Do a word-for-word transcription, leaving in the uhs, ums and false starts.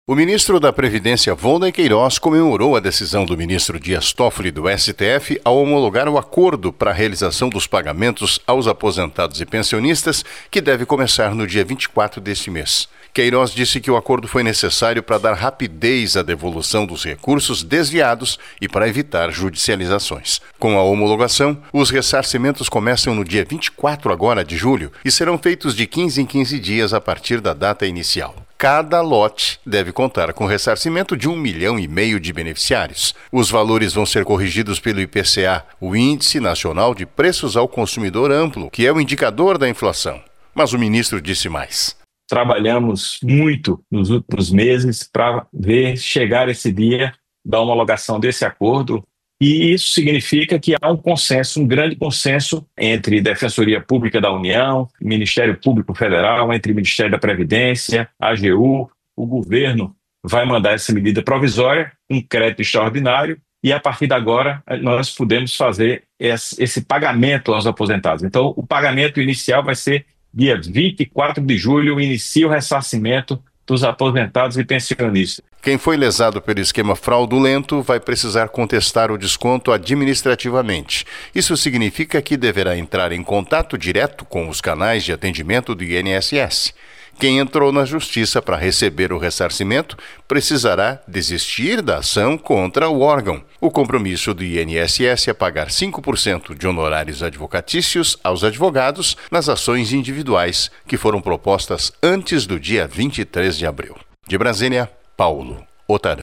O ministro da Previdência, Volney Queiroz, comemorou a decisão do ministro Dias Toffoli do S T F ao homologar o acordo para a realização dos pagamentos aos aposentados e pensionistas, que deve começar no dia vinte e quatro deste mês. Queiroz disse que o acordo foi necessário para dar rapidez à devolução dos recursos desviados e para evitar judicializações. Com a homologação, os ressarcimentos começam no dia vinte e quatro agora de julho e serão feitos de quinze em quinze dias a partir da data inicial. Cada lote deve contar com ressarcimento de um milhão e meio de beneficiários. Os valores vão ser corrigidos pelo I P C A, o Índice Nacional de Preços ao Consumidor Amplo, que é o indicador da inflação. Mas o ministro disse mais. Trabalhamos muito nos últimos meses para ver chegar esse dia da homologação desse acordo. E isso significa que há um consenso, um grande consenso entre Defensoria Pública da União, Ministério Público Federal, entre o Ministério da Previdência, a AGU. O governo vai mandar essa medida provisória, um crédito extraordinário, e a partir de agora nós podemos fazer esse pagamento aos aposentados. Então, o pagamento inicial vai ser dia vinte e quatro de julho, inicia o ressarcimento dos aposentados e pensionistas. Quem foi lesado pelo esquema fraudulento vai precisar contestar o desconto administrativamente. Isso significa que deverá entrar em contato direto com os canais de atendimento do I N S S. Quem entrou na justiça para receber o ressarcimento precisará desistir da ação contra o órgão. O compromisso do I N S S é pagar cinco por cento de honorários advocatícios aos advogados nas ações individuais que foram propostas antes do dia vinte e três de abril. De Brasília, Paulo Otarã.